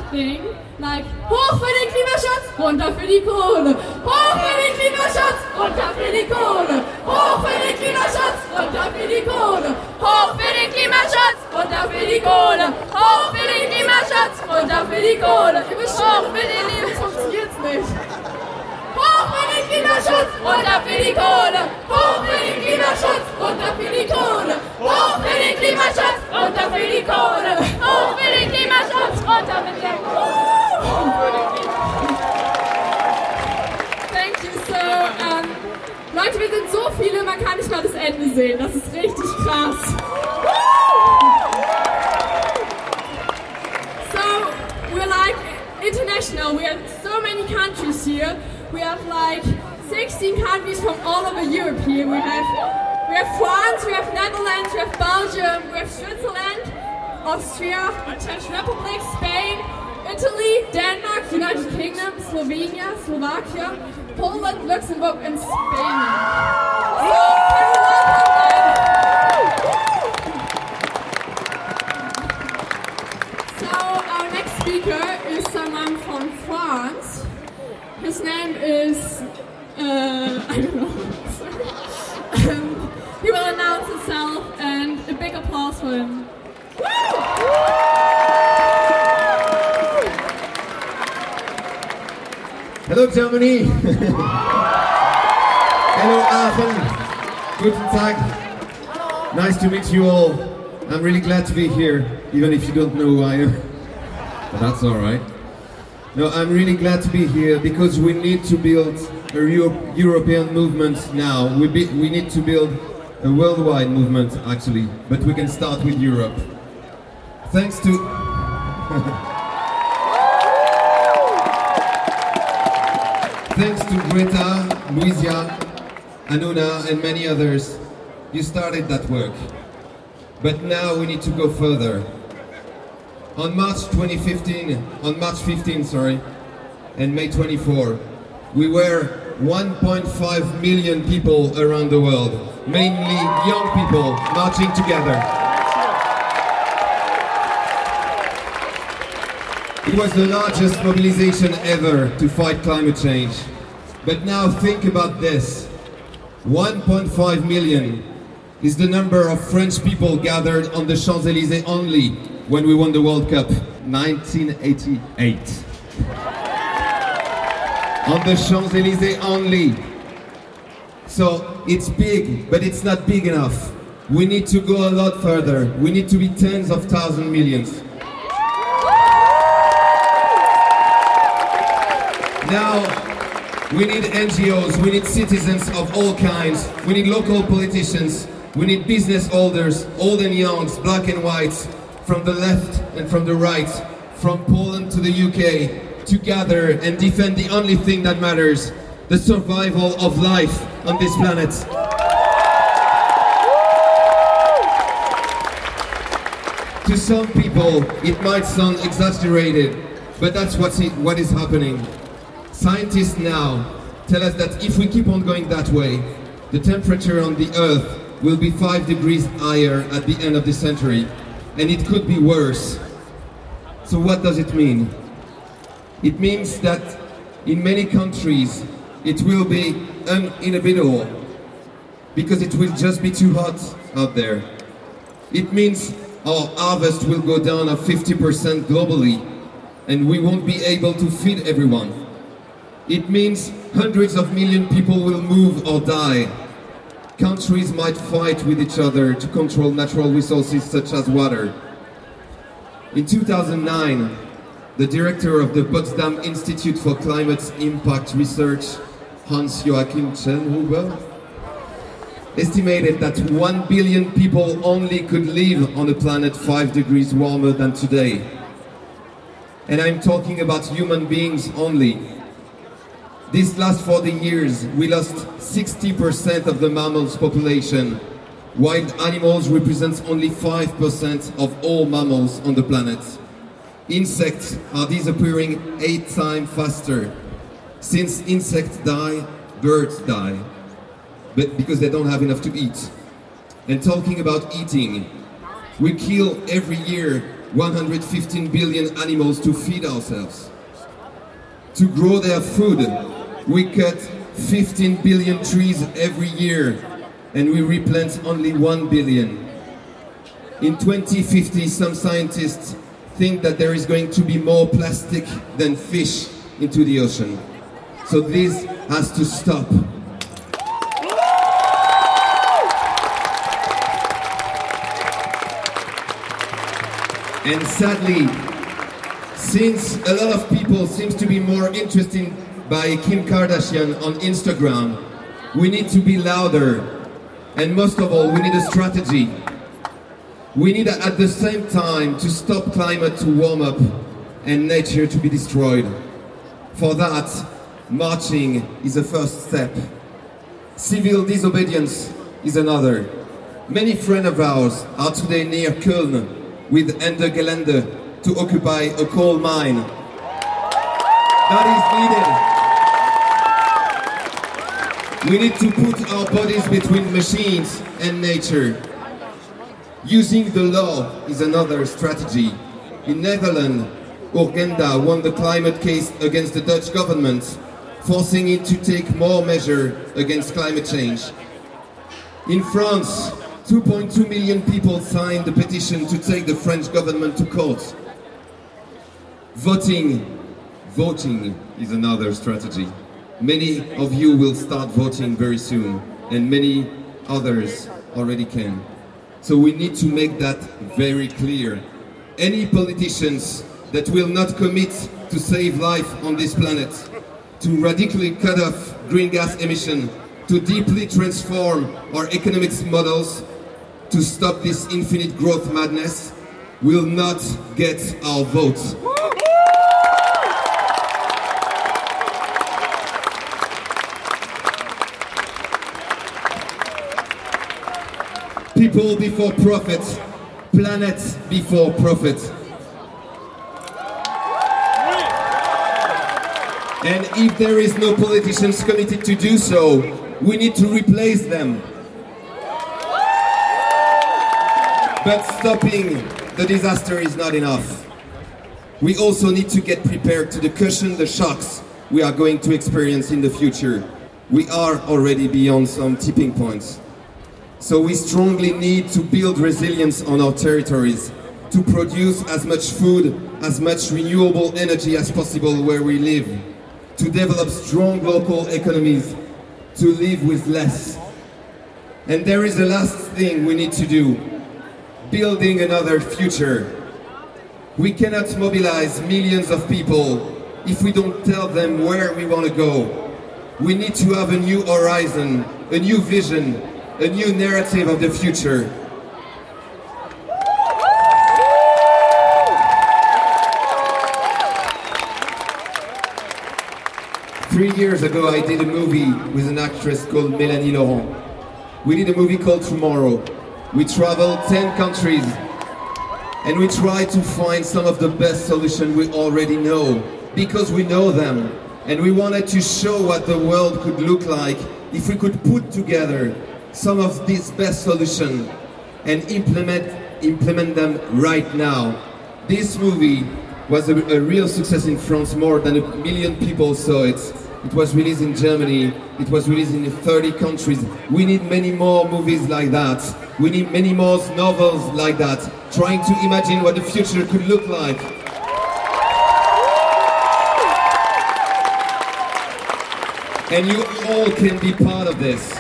thing like hoch für den Klimaschutz, runter für die Kohle. Hoch für den Klimaschutz, runter für die Kohle. Hoch für den Klimaschutz, runter für die Kohle. Hoch für den Klimaschutz, runter für die Kohle. Hoch für den Klimaschutz, runter für die Kohle. Hoch für den Klimaschutz, funktioniert's nicht. Hoch für den Klimaschutz, runter für die Kohle. Hoch für den Klimaschutz, runter für die Kohle. Hoch für den Klimaschutz, runter für die Kohle. Hoch für den Klimaschutz, runter für die Kohle. Thank you, so, Leute, wir sind so viele, man kann nicht mal das Ende sehen. Das ist richtig krass. So, we're like international. We have so many countries here. We have like 16 countries from all over Europe here. We have France, we have Netherlands, we have Belgium, we have Switzerland, Austria, the Czech Republic, Spain, Italy, Denmark, United Kingdom, Slovenia, Slovakia, Poland, Luxembourg, and Spain. So, can we welcome them? So, our next speaker is someone from France. His name is, I don't know. He will announce himself, and a big applause for him. Hello Germany! Hello Aachen! Guten Tag! Nice to meet you all. I'm really glad to be here, even if you don't know who I am. But that's alright. No, I'm really glad to be here because we need to build a European movement now. We need to build a worldwide movement actually, but we can start with Europe. Thanks to thanks to Greta, Luisa, Anuna and many others, you started that work. But now we need to go further. On March 15, and May 24, we were 1.5 million people around the world, mainly young people marching together. It was the largest mobilization ever to fight climate change. But now think about this. 1.5 million is the number of French people gathered on the Champs-Élysées only when we won the World Cup, 1988. On the Champs-Élysées only. So it's big, but it's not big enough. We need to go a lot further. We need to be tens of thousands, millions. Now, we need NGOs, we need citizens of all kinds, we need local politicians, we need business holders, old and young, black and white, from the left and from the right, from Poland to the UK, to gather and defend the only thing that matters, the survival of life on this planet. To some people, it might sound exaggerated, but that's what is happening. Scientists now tell us that if we keep on going that way, the temperature on the Earth will be 5 degrees higher at the end of the century, and it could be worse. So what does it mean? It means that in many countries it will be uninhabitable because it will just be too hot out there. It means our harvest will go down of 50% globally, and we won't be able to feed everyone. It means hundreds of million people will move or die. Countries might fight with each other to control natural resources such as water. In 2009, the director of the Potsdam Institute for Climate Impact Research, Hans-Joachim Schellhuber, estimated that 1 billion people only could live on a planet 5 degrees warmer than today. And I'm talking about human beings only. These last 40 years, we lost 60% of the mammals population. Wild animals represent only 5% of all mammals on the planet. Insects are disappearing 8 times faster. Since insects die, birds die. But because they don't have enough to eat. And talking about eating, we kill every year 115 billion animals to feed ourselves. To grow their food, we cut 15 billion trees every year, and we replant only 1 billion. In 2050, some scientists think that there is going to be more plastic than fish into the ocean. So this has to stop. And sadly, since a lot of people seem to be more interested by Kim Kardashian on Instagram, we need to be louder. And most of all, we need a strategy. We need at the same time to stop climate to warm up and nature to be destroyed. For that, marching is a first step. Civil disobedience is another. Many friends of ours are today near Köln with Ende Gelände to occupy a coal mine. That is needed. We need to put our bodies between machines and nature. Using the law is another strategy. In Netherlands, Urgenda won the climate case against the Dutch government, forcing it to take more measures against climate change. In France, 2.2 million people signed the petition to take the French government to court. Voting is another strategy. Many of you will start voting very soon, and many others already can. So we need to make that very clear. Any politicians that will not commit to save life on this planet, to radically cut off green gas emission, to deeply transform our economics models, to stop this infinite growth madness, will not get our votes. People before profit, planet before profit. And if there is no politicians committed to do so, we need to replace them. But stopping the disaster is not enough. We also need to get prepared to cushion the shocks we are going to experience in the future. We are already beyond some tipping points. So we strongly need to build resilience on our territories, to produce as much food, as much renewable energy as possible where we live, to develop strong local economies, to live with less. And there is a last thing we need to do, building another future. We cannot mobilize millions of people if we don't tell them where we want to go. We need to have a new horizon, a new vision, a new narrative of the future. Three years ago, I did a movie with an actress called Mélanie Laurent. We did a movie called Tomorrow. We traveled 10 countries and we tried to find some of the best solutions we already know, because we know them. And we wanted to show what the world could look like if we could put together some of these best solutions and implement them right now. This movie was a real success in France. More than 1 million people saw it. It was released in Germany. It was released in 30 countries. We need many more movies like that. We need many more novels like that, trying to imagine what the future could look like. And you all can be part of this.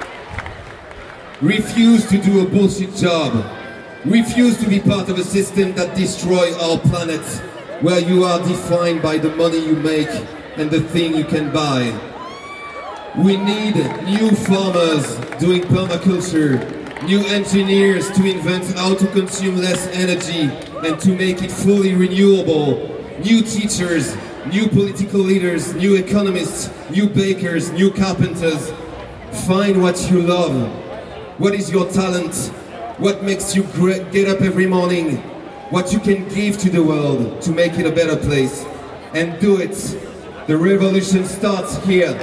Refuse to do a bullshit job. Refuse to be part of a system that destroys our planet, where you are defined by the money you make and the thing you can buy. We need new farmers doing permaculture, new engineers to invent how to consume less energy and to make it fully renewable, new teachers, new political leaders, new economists, new bakers, new carpenters. Find what you love. What is your talent? What makes you get up every morning? What you can give to the world to make it a better place? And do it. The revolution starts here.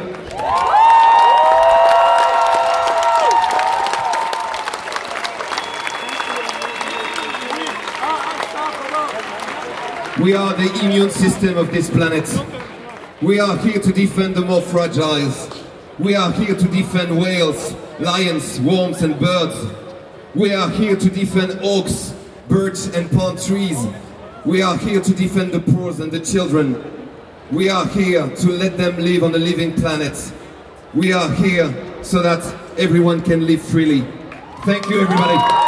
We are the immune system of this planet. We are here to defend the more fragile. We are here to defend whales, lions, worms and birds. We are here to defend oaks, birds and palm trees. We are here to defend the poor and the children. We are here to let them live on a living planet. We are here so that everyone can live freely. Thank you, everybody.